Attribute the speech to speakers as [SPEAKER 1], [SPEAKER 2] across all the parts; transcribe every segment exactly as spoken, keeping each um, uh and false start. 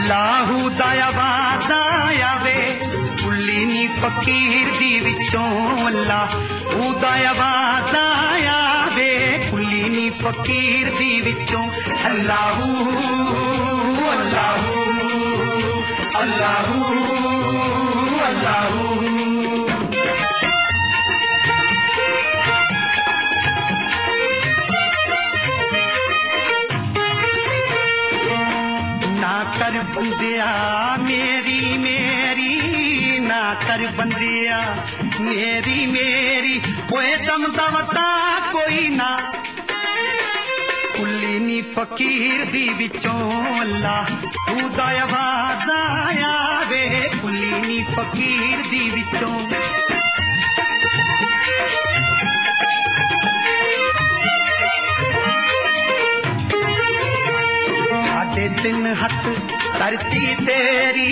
[SPEAKER 1] अल्लाहू दा आवाज़ आवे कुली नी फकीर दी विचों अल्लाहू दा आवाज़ आवे कुली नी फकीर दी विचों अल्लाहू अल्लाहू अल्लाहू अल्लाहू ना कर बंदिया मेरी मेरी ना कर बंदिया मेरी मेरी ओए दम दवता कोई ना कुली नी फकीर दी विचों अल्लाहू दा आवाज़ आवे कुली नी फकीर दी विचों साढ़े तीन हथ धरती तेरी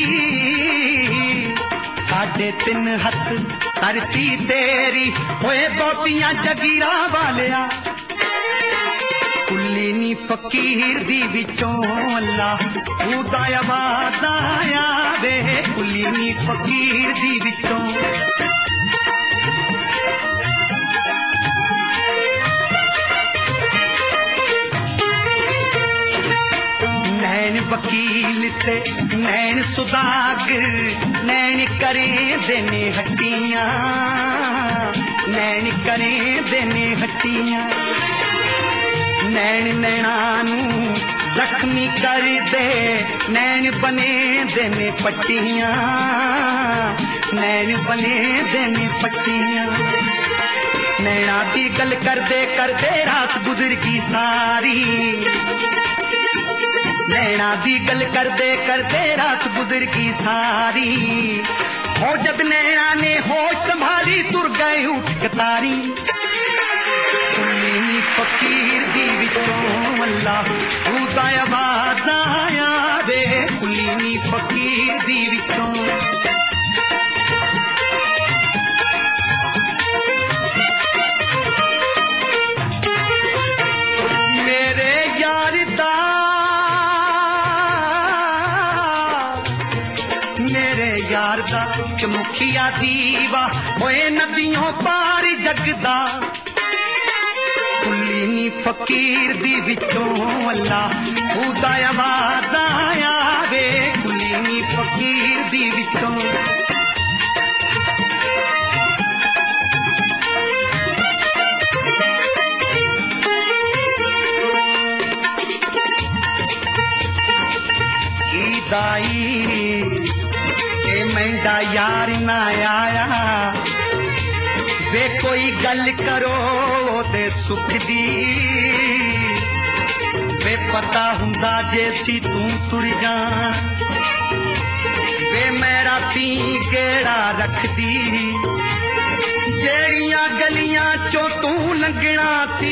[SPEAKER 1] साढ़े तीन हथ धरती तेरी होए बहुतियां जगीरा वालिया कुली नी फकीर दी विचों अल्लाहू दा आवाज़ आवे कुली नी फकीर दी विचों नैन वकील ते नैन सुदागर नैन करे देने हट्टियां नैन करे देने हट्टियां नैन नैनानू जख्मी कर दे नैन बने देने पट्टियां नैन बने देने पट्टियां नैना दी गल करदे करदे रात गुजर की सारी नैना दी गल करदे करदे रात गुजर की सारी हो जब नैना ने होश संभाली तुर गए उठ कतारी कुली फकीर दी विचों अल्लाहू दा आवाज़ आवे कुली फकीर दी विचों मेरे यार दा मेरे यार दा चमुखिया दीवा होए नदियों पार जगदा कुली नी फकीर दी विचों अल्लाहू दा आवाज़ आवे कुली नी फकीर दी विचों की दाई के मैंडा यार ना आया वे कोई गल करो ते सुख दी वे पता हुंदा जेसी तू तुर जा वे मेरा ती गेड़ा रख दी जेड़ियां गलियां चो तू लंघना सी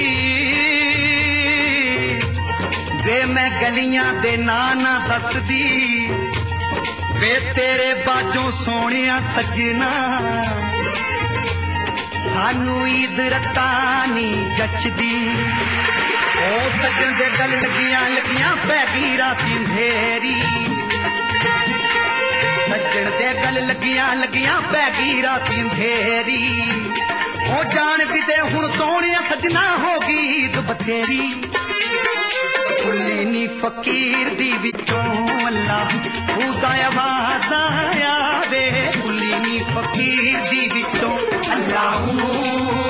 [SPEAKER 1] वे मैं गलियां दे ना ना दस दी वे तेरे बाजों सोनिया सजना सानू ईद रतानी जचदी ओ सजन दे गल लगियां लगियां पैगी राती अंधेरी सजन दे गल लगियां लगियां पैगी राती अंधेरी ओ जान भी दे हुण सोनिया सजना होगी ईद बथेरी कुली नी फकीर दी विचों अल्लाहू दा आवाज़ आवे कुली नी फकीर दी विचों अल्लाहू